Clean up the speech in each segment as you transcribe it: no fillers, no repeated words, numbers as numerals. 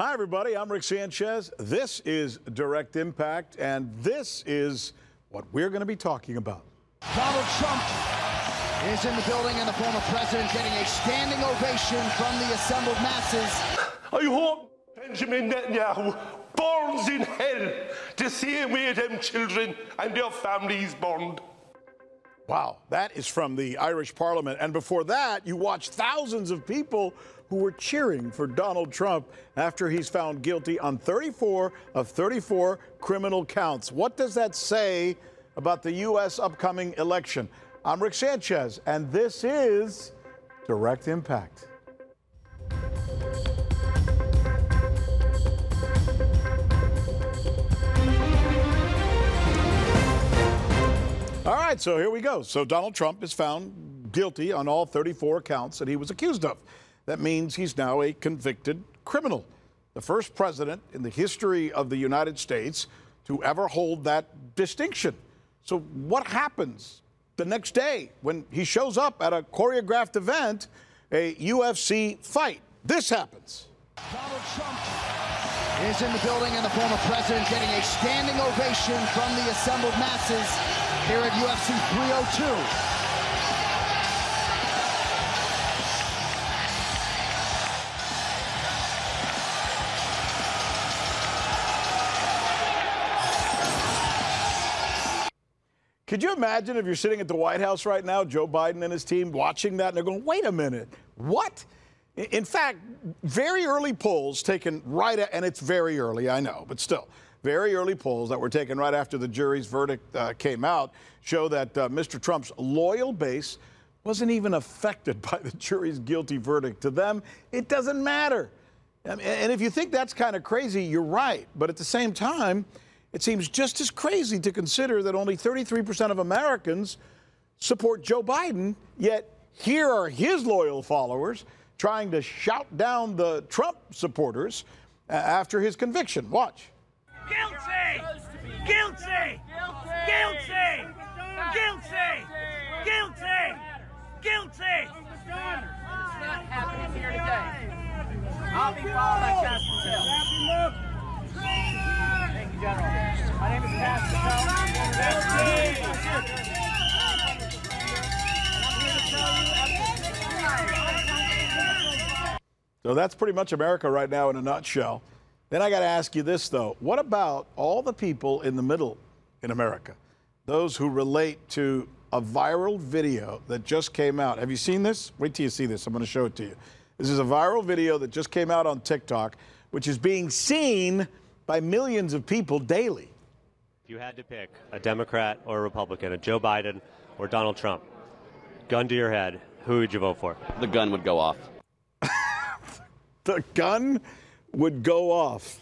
Hi, everybody. I'm Rick Sanchez. This is Direct Impact, and this is what we're going to be talking about. Donald Trump is in the building, and the former president getting a standing ovation from the assembled masses. I hope Benjamin Netanyahu burns in hell the same way them children and their families burned. Wow, that is from the Irish Parliament. And before that, you watched thousands of people who were cheering for Donald Trump after he's found guilty on 34 of 34 criminal counts. What does that say about the U.S. upcoming election? I'm Rick Sanchez, and this is Direct Impact. All right, so here we go. So Donald Trump is found guilty on all 34 counts that he was accused of. That means he's now a convicted criminal, the first president in the history of the United States to ever hold that distinction. So what happens the next day when he shows up at a choreographed event, a UFC fight? This happens. Donald Trump is in the building, and the former president getting a standing ovation from the assembled masses here at UFC 302. Could you imagine if you're sitting at the White House right now, Joe Biden and his team watching that, and they're going, wait a minute, what? In fact, very early polls taken right at, and it's very early, I know, but still, very early polls that were taken right after the jury's verdict came out show that Mr. Trump's loyal base wasn't even affected by the jury's guilty verdict. To them, it doesn't matter. And if you think that's kind of crazy, you're right. But at the same time, it seems just as crazy to consider that only 33% of Americans support Joe Biden, yet here are his loyal followers trying to shout down the Trump supporters after his conviction. Watch. Guilty! Guilty! Guilty! Guilty! Guilty! Guilty! It's not happening here today. I'll be followed by Pastor Hill. Thank you, General. My name is Pastor Hill. So that's pretty much America right now in a nutshell. Then I got to ask you this, though. What about all the people in the middle in America? Those who relate to a viral video that just came out. Have you seen this? Wait till you see this. I'm going to show it to you. This is a viral video that just came out on TikTok, which is being seen by millions of people daily. If you had to pick a Democrat or a Republican, a Joe Biden or Donald Trump, gun to your head, who would you vote for? The gun would go off. The gun would go off.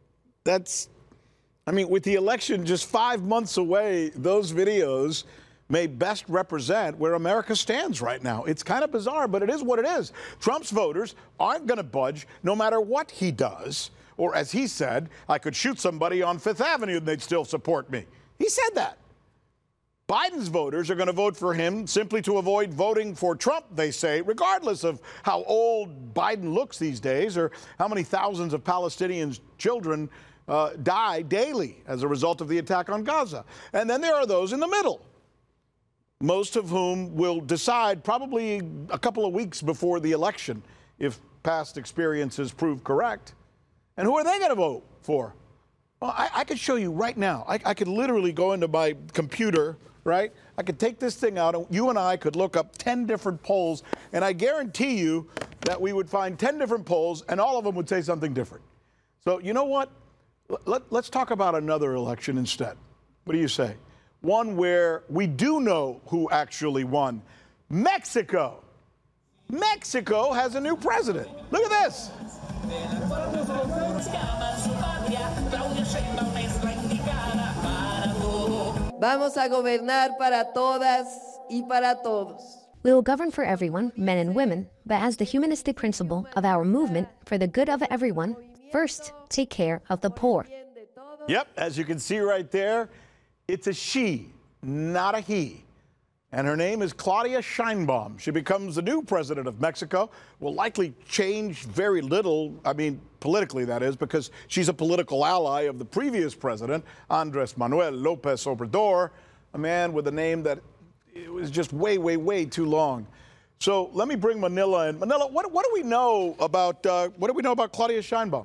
I mean, with the election just 5 months away, those videos may best represent where America stands right now. It's kind of bizarre, but it is what it is. Trump's voters aren't going to budge no matter what he does. Or as he said, I could shoot somebody on Fifth Avenue and they'd still support me. He said that. Biden's voters are going to vote for him simply to avoid voting for Trump, they say, regardless of how old Biden looks these days or how many thousands of Palestinian children die daily as a result of the attack on Gaza. And then there are those in the middle, most of whom will decide probably a couple of weeks before the election if past experiences prove correct. And who are they going to vote for? Well, I could show you right now. I could literally go into my computer, right? I could take this thing out, and you and I could look up 10 different polls, and I guarantee you that we would find 10 different polls, and all of them would say something different. So you know what? Let's talk about another election instead. What do you say? One where we do know who actually won. Mexico. Mexico has a new president. Look at this. Vamos a gobernar para todas y para todos. We will govern for everyone, men and women, but as the humanistic principle of our movement for the good of everyone, first take care of the poor. Yep, as you can see right there, it's a she, not a he. and her name is Claudia Sheinbaum. She becomes the new president of Mexico. Will likely change very little, I mean, politically, that is, because she's a political ally of the previous president, Andres Manuel Lopez Obrador, a man with a name that it was just way, way, way too long. So let me bring Manila in. Manila, what do we know about Claudia Sheinbaum?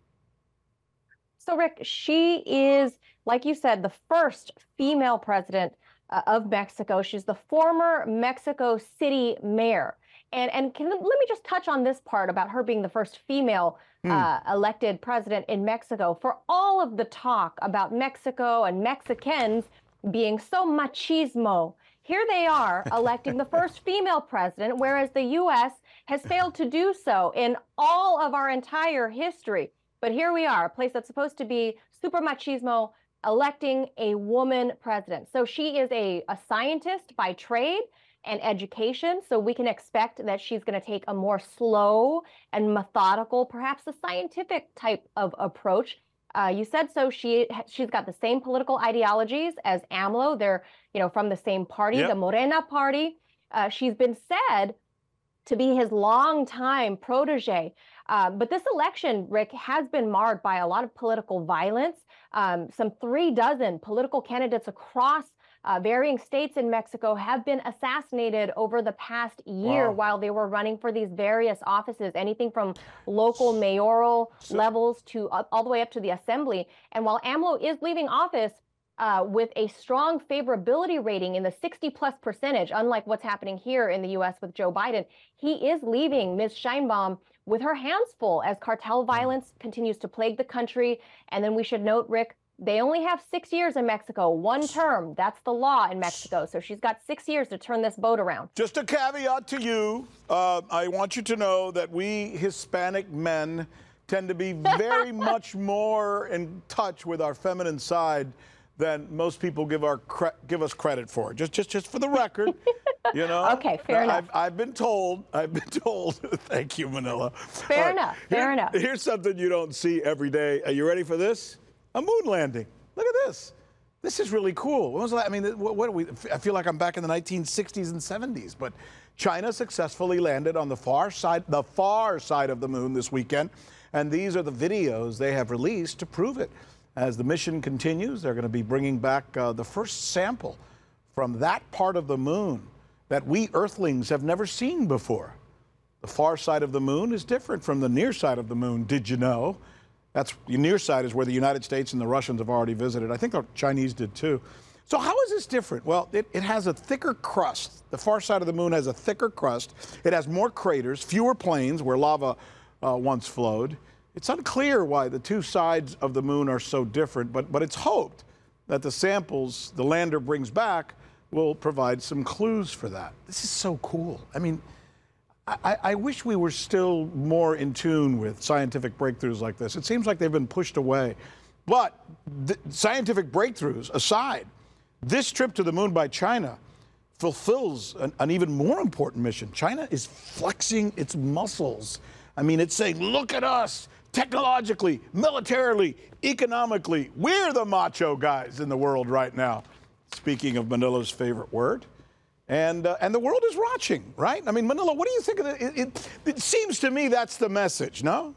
So, Rick, she is, like you said, the first female president of Mexico. She's the former Mexico City mayor. And let me just touch on this part about her being the first female elected president in Mexico. For all of the talk about Mexico and Mexicans being so machismo, here they are electing the first female president, whereas the U.S. has failed to do so in all of our entire history. But here we are, a place that's supposed to be super machismo, electing a woman president. So she is a scientist by trade and education, so we can expect that she's going to take a more slow and methodical, perhaps a scientific type of approach. You said so. She's got the same political ideologies as AMLO. They're, from the same party, the Morena party. She's been said to be his longtime protege. But this election, Rick, has been marred by a lot of political violence. Some 36 political candidates across varying states in Mexico have been assassinated over the past year while they were running for these various offices, anything from local mayoral levels to all the way up to the assembly. And while AMLO is leaving office with a strong favorability rating in the 60+%, unlike what's happening here in the U.S. with Joe Biden, he is leaving Ms. Sheinbaum with her hands full as cartel violence continues to plague the country. And then we should note, Rick, they only have 6 years in Mexico, one term. That's the law in Mexico. So she's got 6 years to turn this boat around. Just a caveat to you. I want you to know that we Hispanic men tend to be very much more in touch with our feminine side than most people give us credit for. Just for the record, Okay, fair enough. I've been told. Thank you, Manila. Fair enough. Here's something you don't see every day. Are you ready for this? A moon landing. Look at this. This is really cool. When was that? I mean, what are we? I feel like I'm back in the 1960s and 70s. But China successfully landed on the far side of the moon this weekend, and these are the videos they have released to prove it. As the mission continues, they're going to be bringing back the first sample from that part of the moon that we Earthlings have never seen before. The far side of the moon is different from the near side of the moon. Did you know? The near side is where the United States and the Russians have already visited. I think the Chinese did too. So how is this different? Well, it has a thicker crust. The far side of the moon has a thicker crust. It has more craters, fewer plains where lava once flowed. It's unclear why the two sides of the moon are so different, but it's hoped that the samples the lander brings back will provide some clues for that. This is so cool. I mean, I wish we were still more in tune with scientific breakthroughs like this. It seems like they've been pushed away. But scientific breakthroughs aside, this trip to the moon by China fulfills an even more important mission. China is flexing its muscles. I mean, it's saying, look at us, technologically, militarily, economically. We're the macho guys in the world right now. Speaking of Manila's favorite word. And the world is watching, right? I mean, Manila, what do you think of it? It seems to me that's the message, no?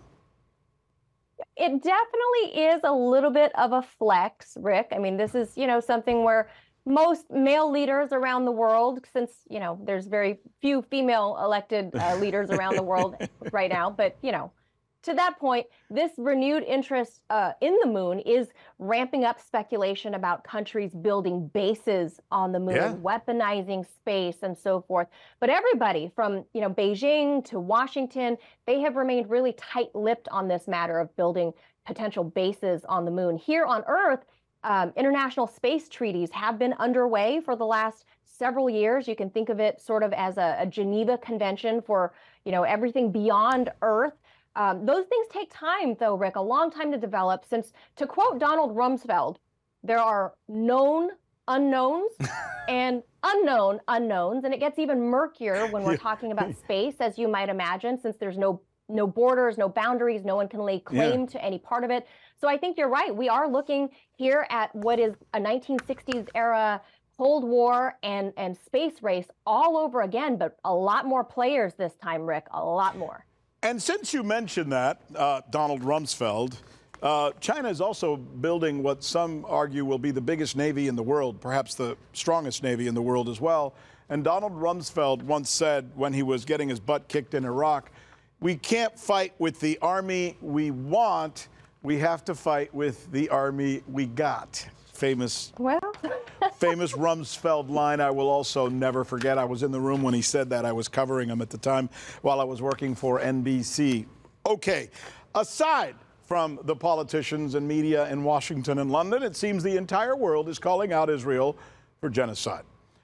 It definitely is a little bit of a flex, Rick. I mean, this is, something where most male leaders around the world, since, there's very few female elected leaders around the world right now, but, to that point, this renewed interest in the moon is ramping up speculation about countries building bases on the moon, weaponizing space and so forth. But everybody from, Beijing to Washington, they have remained really tight-lipped on this matter of building potential bases on the moon. Here on Earth, international space treaties have been underway for the last several years. You can think of it sort of as a Geneva Convention for, everything beyond Earth. Those things take time, though, Rick, a long time to develop, since, to quote Donald Rumsfeld, there are known unknowns and unknown unknowns, and it gets even murkier when we're talking about space, as you might imagine, since there's no borders, no boundaries, no one can lay claim to any part of it. So I think you're right. We are looking here at what is a 1960s era Cold War and space race all over again, but a lot more players this time, Rick, a lot more. And since you mentioned that, Donald Rumsfeld, China is also building what some argue will be the biggest navy in the world, perhaps the strongest navy in the world as well. And Donald Rumsfeld once said when he was getting his butt kicked in Iraq, we can't fight with the army we want, we have to fight with the army we got. Famous Rumsfeld line I will also never forget. I was in the room when he said that. I was covering him at the time while I was working for NBC. Okay, aside from the politicians and media in Washington and London, it seems the entire world is calling out Israel for genocide.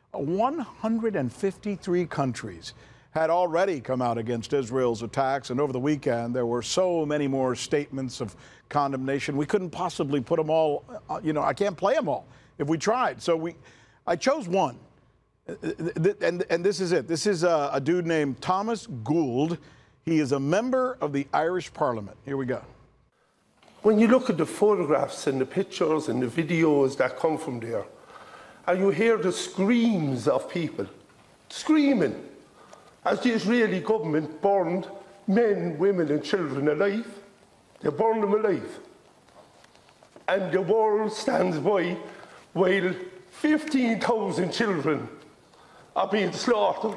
153 countries had already come out against Israel's attacks, and over the weekend there were so many more statements of condemnation. We couldn't possibly put them all, I can't play them all if we tried. So I chose one, and this is it. This is a dude named Thomas Gould. He is a member of the Irish Parliament. Here we go. When you look at the photographs and the pictures and the videos that come from there, and you hear the screams of people screaming as the Israeli government burned men, women and children alive. They burned them alive. And the world stands by while 15,000 children are being slaughtered.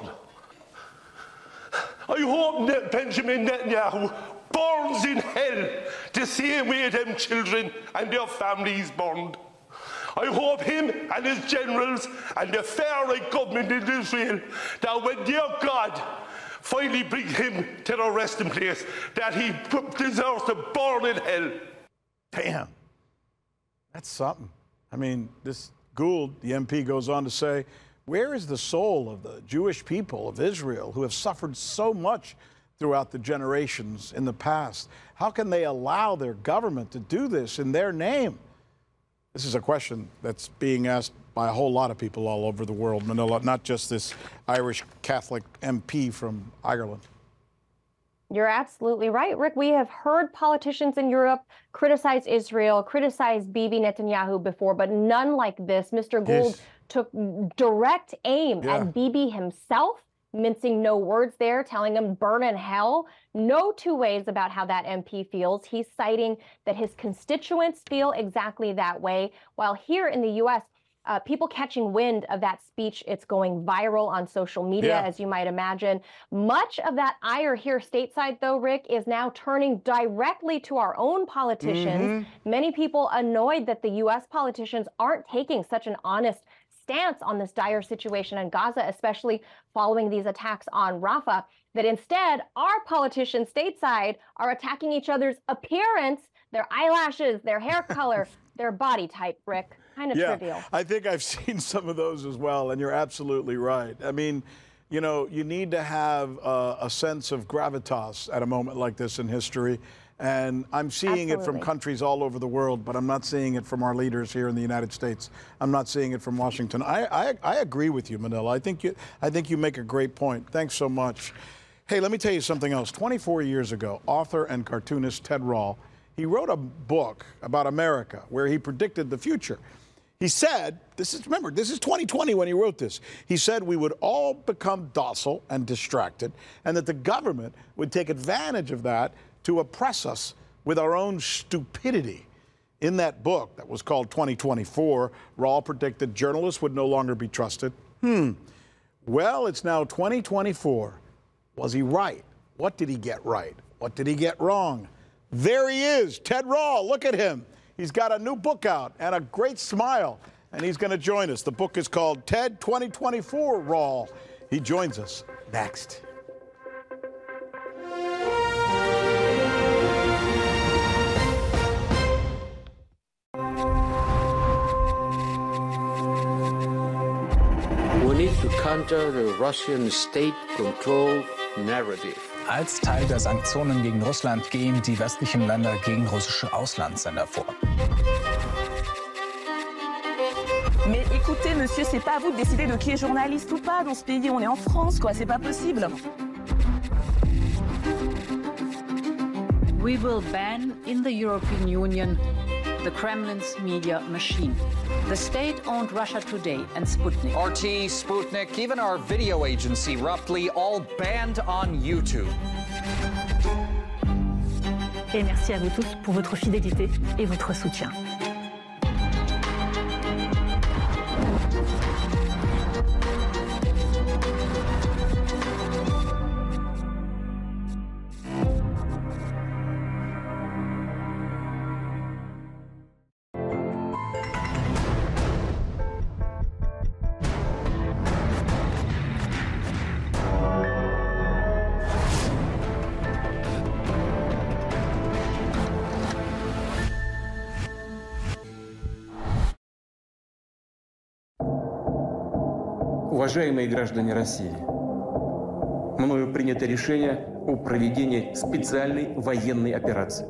I hope that Benjamin Netanyahu burns in hell the same way them children and their families burned. I hope him and his generals and the far-right government in Israel, that when their God finally brings him to the resting place, that he deserves to burn in hell. Damn. That's something. I mean, this Gould, the MP, goes on to say, where is the soul of the Jewish people of Israel who have suffered so much throughout the generations in the past? How can they allow their government to do this in their name? This is a question that's being asked by a whole lot of people all over the world, Manila, not just this Irish Catholic MP from Ireland. You're absolutely right, Rick. We have heard politicians in Europe criticize Israel, criticize Bibi Netanyahu before, but none like this. Mr. Gould took direct aim at Bibi himself, mincing no words there, telling him burn in hell. No two ways about how that MP feels. He's citing that his constituents feel exactly that way, while here in the U.S., people catching wind of that speech, it's going viral on social media, as you might imagine. Much of that ire here stateside, though, Rick, is now turning directly to our own politicians. Many people annoyed that the U.S. politicians aren't taking such an honest stance on this dire situation in Gaza, especially following these attacks on Rafah, that instead our politicians stateside are attacking each other's appearance, their eyelashes, their hair color, their body type, Rick. Kind of trivial. I think I've seen some of those as well, and you're absolutely right. I mean, you know, you need to have a sense of gravitas at a moment like this in history. And I'm seeing it from countries all over the world, but I'm not seeing it from our leaders here in the United States. I'm not seeing it from Washington. I agree with you, Manila. I think you make a great point. Thanks so much. Hey, let me tell you something else. 24 years ago, author and cartoonist Ted Rall, he wrote a book about America where he predicted the future. He said, remember, this is 2020 when he wrote this. He said we would all become docile and distracted, and that the government would take advantage of that to oppress us with our own stupidity. In that book that was called 2024, Rall predicted journalists would no longer be trusted. Well, it's now 2024. Was he right? What did he get right? What did he get wrong? There he is, Ted Rall. Look at him. He's got a new book out and a great smile, and he's going to join us. The book is called TED 2024 Rall. He joins us next. We need to counter the Russian state-controlled narrative. Als Teil der Sanktionen gegen Russland gehen die westlichen Länder gegen russische Auslandssender vor. Mais écoutez, monsieur, c'est pas à vous de décider de qui est journaliste ou pas dans ce pays. On est en France, quoi. C'est pas possible. We will ban in the European Union the Kremlin's media machine. The state-owned Russia Today and Sputnik. RT, Sputnik, even our video agency, Roughly, all banned on YouTube. Et merci à vous tous pour votre fidélité et votre soutien. Уважаемые граждане России, мною принято решение о проведении специальной военной операции.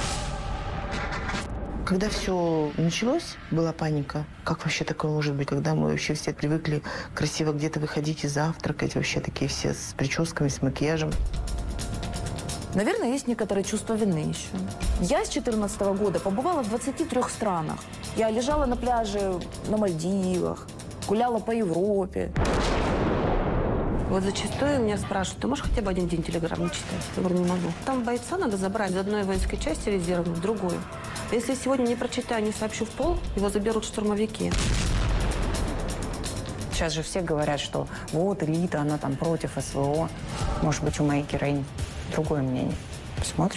Когда все началось, была паника. Как вообще такое может быть, когда мы вообще все привыкли красиво где-то выходить и завтракать, вообще такие все с прическами, с макияжем. Наверное, есть некоторое чувство вины еще. Я с 2014 года побывала в 23 странах. Я лежала на пляже на Мальдивах, гуляла по Европе. Вот зачастую меня спрашивают, ты можешь хотя бы один день телеграм не читать? Я говорю, не могу. Там бойца надо забрать из одной воинской части резервной в другую. Если я сегодня не прочитаю, не сообщу в пол, его заберут штурмовики. Сейчас же все говорят, что вот элита, она там против СВО. Может быть, у моей героини другое мнение. Посмотрим.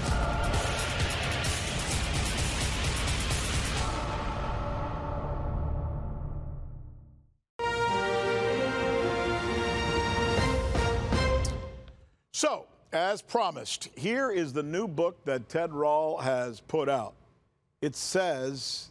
So, as promised, here is the new book that Ted Rall has put out. It says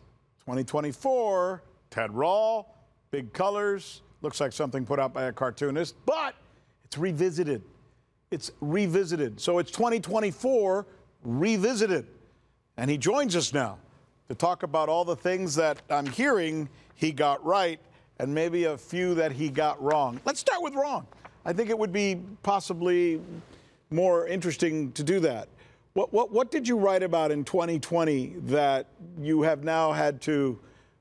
2024, Ted Rall, big colors, looks like something put out by a cartoonist, but it's revisited. It's revisited. So it's 2024 revisited. And he joins us now to talk about all the things that I'm hearing he got right and maybe a few that he got wrong. Let's start with wrong. I think it would be possibly more interesting to do that. What did you write about in 2020 that you have now had to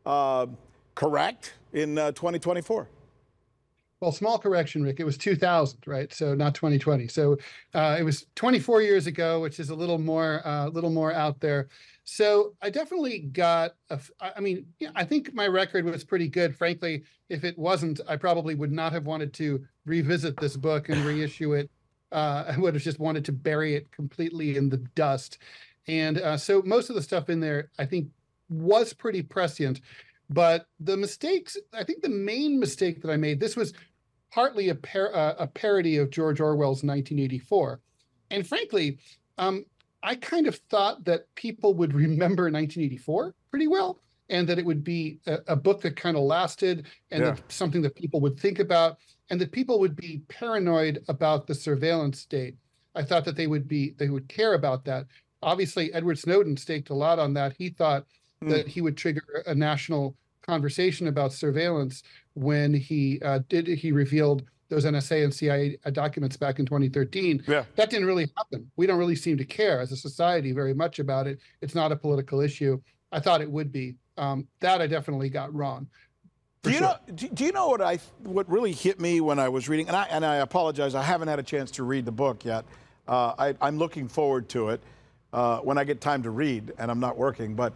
correct in 2024? Well, small correction, Rick. It was 2000, right? So not 2020. So it was 24 years ago, which is a little more out there. So I definitely got. I mean, yeah, I think my record was pretty good. Frankly, if it wasn't, I probably would not have wanted to revisit this book and reissue it. I would have just wanted to bury it completely in the dust. And so most of the stuff in there, I think, was pretty prescient. But the mistakes, I think the main mistake that I made, this was partly a parody of George Orwell's 1984. And frankly, I kind of thought that people would remember 1984 pretty well, and that it would be a book that kind of lasted, and that something that people would think about, and that people would be paranoid about the surveillance state. I thought that they would care about that. Obviously, Edward Snowden staked a lot on that. He thought that he would trigger a national conversation about surveillance when he revealed those NSA and CIA documents back in 2013. Yeah. That didn't really happen. We don't really seem to care as a society very much about it. It's not a political issue. I thought it would be. That I definitely got wrong. Do you know what really hit me when I was reading? And I apologize, I haven't had a chance to read the book yet. I'm looking forward to it when I get time to read, and I'm not working. But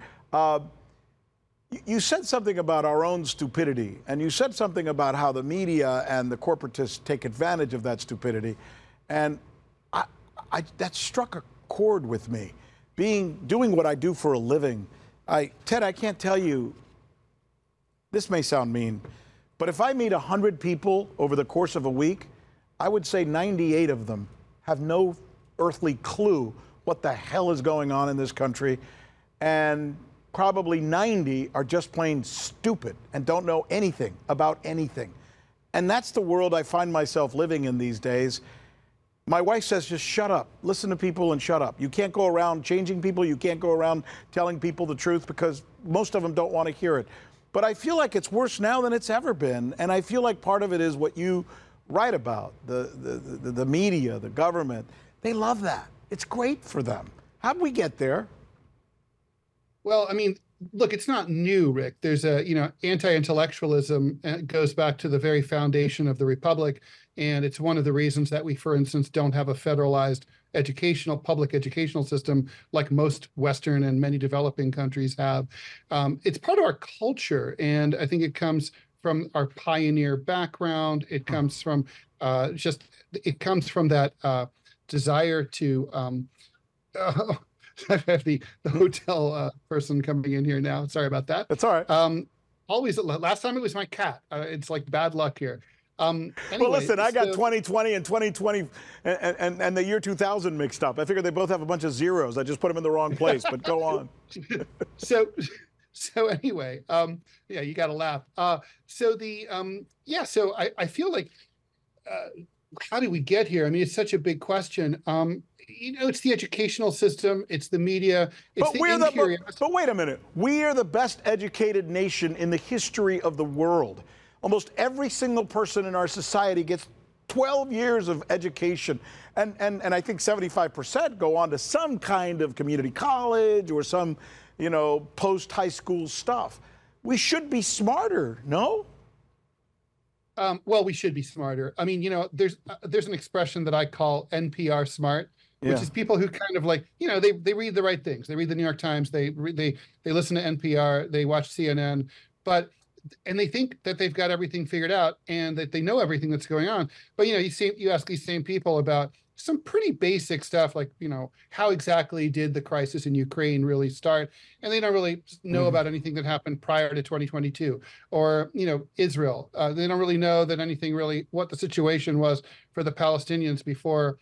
you said something about our own stupidity, and you said something about how the media and the corporatists take advantage of that stupidity, and that struck a chord with me. Doing what I do for a living, Ted, I can't tell you. This may sound mean, but if I meet 100 people over the course of a week, I would say 98 of them have no earthly clue what the hell is going on in this country, and probably 90 are just plain stupid and don't know anything about anything. And that's the world I find myself living in these days. My wife says, just shut up. Listen to people and shut up. You can't go around changing people. You can't go around telling people the truth because most of them don't want to hear it. But I feel like it's worse now than it's ever been. And I feel like part of it is what you write about, the media, the government. They love that. It's great for them. How'd we get there? Well, I mean, look, it's not new, Rick. There's a, anti-intellectualism goes back to the very foundation of the Republic. And it's one of the reasons that we, for instance, don't have a federalized public educational system like most Western and many developing countries have. It's part of our culture. And I think it comes from our pioneer background. It comes from that desire to, I have the hotel person coming in here now. Sorry about that. That's all right. Last time it was my cat. It's like bad luck here. Anyway, well, listen, I got 2020 and 2020 and the year 2000 mixed up. I figured they both have a bunch of zeros. I just put them in the wrong place, but go on. So anyway, yeah, you got to laugh. So I feel like, how did we get here? I mean, it's such a big question. It's the educational system, it's the media, it's but wait a minute. We are the best educated nation in the history of the world. Almost every single person in our society gets 12 years of education. And I think 75% go on to some kind of community college or some, post-high school stuff. We should be smarter, no? Well, we should be smarter. I mean, there's an expression that I call NPR smart, which is people who kind of like, they read the right things. They read the New York Times, they listen to NPR, they watch CNN, and they think that they've got everything figured out and that they know everything that's going on. But, you ask these same people about some pretty basic stuff like, how exactly did the crisis in Ukraine really start? And they don't really know about anything that happened prior to 2022 or, Israel. They don't really know that what the situation was for the Palestinians before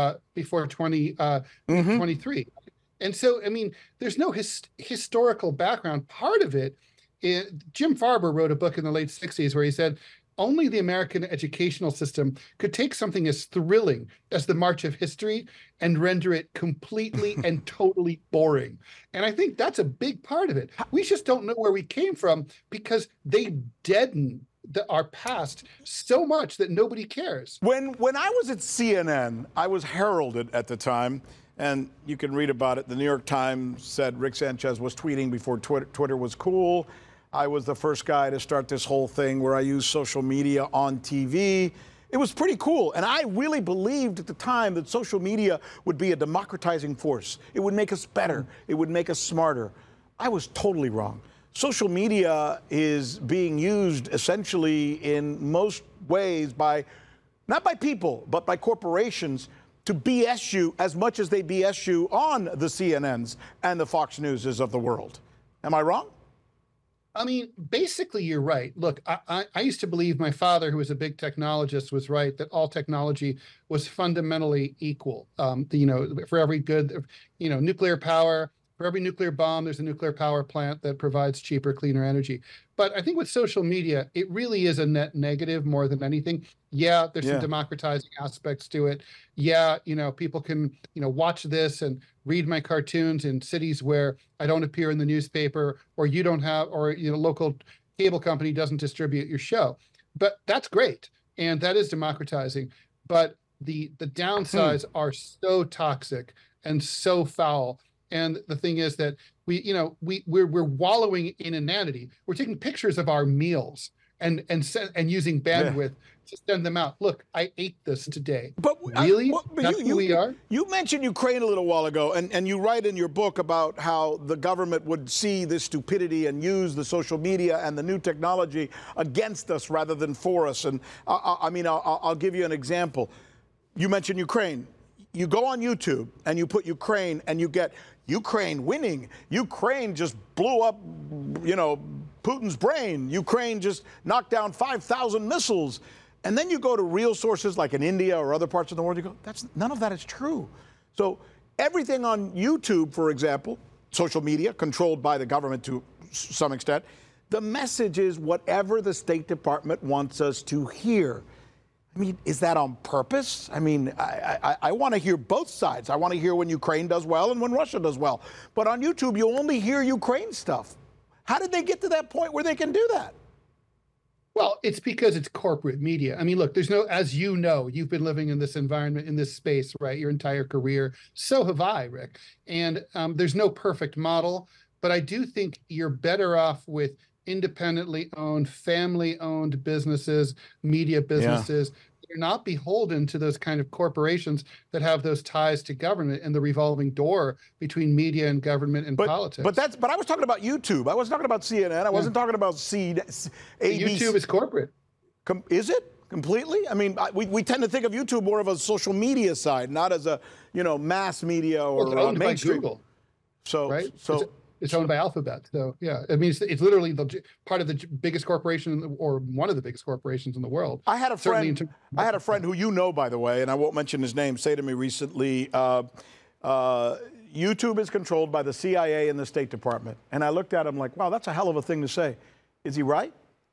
2023. And so, I mean, there's no historical background. Part of it, Jim Farber wrote a book in the late 60s where he said, only the American educational system could take something as thrilling as the march of history and render it completely and totally boring. And I think that's a big part of it. We just don't know where we came from because they deaden our past so much that nobody cares. When I was at CNN, I was heralded at the time, and you can read about it. The New York Times said Rick Sanchez was tweeting before Twitter was cool. I was the first guy to start this whole thing where I used social media on TV. It was pretty cool. And I really believed at the time that social media would be a democratizing force. It would make us better. It would make us smarter. I was totally wrong. Social media is being used essentially in most ways not by people, but by corporations to BS you as much as they BS you on the CNNs and the Fox Newses of the world. Am I wrong? I mean, basically, you're right. Look, I used to believe my father, who was a big technologist, was right that all technology was fundamentally equal. For every good, nuclear power, for every nuclear bomb, there's a nuclear power plant that provides cheaper, cleaner energy. But I think with social media, it really is a net negative more than anything. Yeah, there's some democratizing aspects to it. Yeah, people can, watch this and read my cartoons in cities where I don't appear in the newspaper or you don't have, or, local cable company doesn't distribute your show. But that's great. And that is democratizing. But the downsides are so toxic and so foul. And the thing is that we're wallowing in inanity. We're taking pictures of our meals and using bandwidth to send them out. Look, I ate this today. But really, that's who we are. You mentioned Ukraine a little while ago, and you write in your book about how the government would see this stupidity and use the social media and the new technology against us rather than for us. And I'll give you an example. You mentioned Ukraine. You go on YouTube and you put Ukraine and you get Ukraine winning. Ukraine just blew up, Putin's brain. Ukraine just knocked down 5,000 missiles. And then you go to real sources like in India or other parts of the world, you go, none of that is true. So everything on YouTube, for example, social media controlled by the government to some extent, the message is whatever the State Department wants us to hear. I mean, is that on purpose? I mean, I want to hear both sides. I want to hear when Ukraine does well and when Russia does well. But on YouTube, you only hear Ukraine stuff. How did they get to that point where they can do that? Well, it's because it's corporate media. I mean, look, as you know, you've been living in this environment, in this space, right, your entire career. So have I, Rick. And there's no perfect model. But I do think you're better off with independently owned, family-owned businesses, media businesses. They're not beholden to those kind of corporations that have those ties to government and the revolving door between media and government and politics. But I was talking about YouTube. I wasn't talking about CNN. I wasn't talking about ABC. YouTube is corporate. Is it completely? I mean, we tend to think of YouTube more of a social media side, not as a mass media or owned mainstream. by Google. So right. So it's owned by Alphabet. So yeah, I mean, it's literally part of the biggest corporation or one of the biggest corporations in the world. I had a friend. I had a friend who you know, by the way, and I won't mention his name. Say to me recently, YouTube is controlled by the CIA and the State Department. And I looked at him like, wow, that's a hell of a thing to say. Is he right?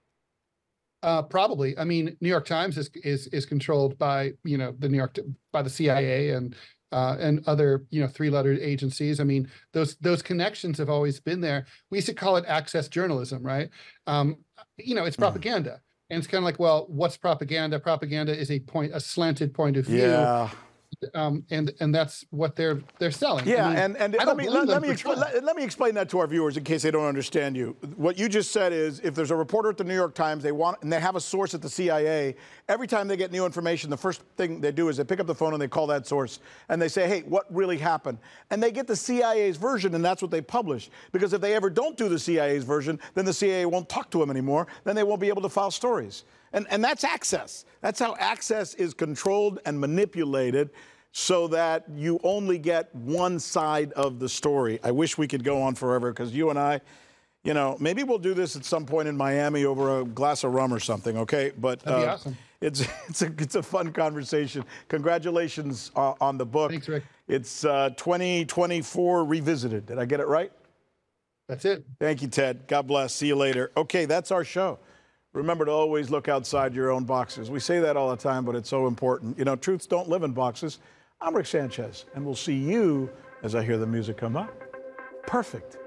Probably. I mean, New York Times is controlled by by the CIA and other three-lettered agencies. I mean, those connections have always been there. We used to call it access journalism, right? It's propaganda, and it's kind of like, well, what's propaganda? Propaganda is a slanted point of view. Yeah. And that's what they're selling. Yeah, I mean, and let me explain that to our viewers in case they don't understand you. What you just said is, if there's a reporter at the New York Times, and they have a source at the CIA, every time they get new information, the first thing they do is they pick up the phone and they call that source and they say, hey, what really happened? And they get the CIA's version, and that's what they publish. Because if they ever don't do the CIA's version, then the CIA won't talk to them anymore. Then they won't be able to file stories. And that's access. That's how access is controlled and manipulated so that you only get one side of the story. I wish we could go on forever because you and I, maybe we'll do this at some point in Miami over a glass of rum or something, okay? But that'd be awesome. It's a fun conversation. Congratulations on the book. Thanks, Rick. It's 2024 Revisited. Did I get it right? That's it. Thank you, Ted. God bless. See you later. Okay, that's our show. Remember to always look outside your own boxes. We say that all the time, but it's so important. Truths don't live in boxes. I'm Rick Sanchez, and we'll see you as I hear the music come up. Perfect.